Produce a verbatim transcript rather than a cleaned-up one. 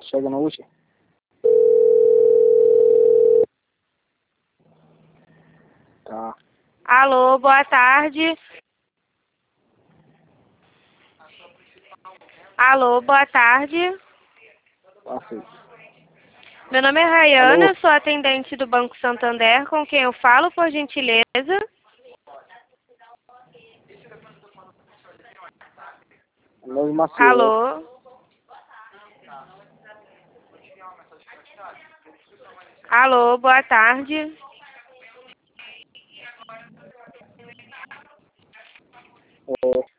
Chega no último. Tá. Alô, boa tarde. Alô, boa tarde. Passei. Meu nome é Rayana, Alô? sou atendente do Banco Santander, com quem eu falo, por gentileza. Novo Maciel. Alô? Alô, boa tarde. É.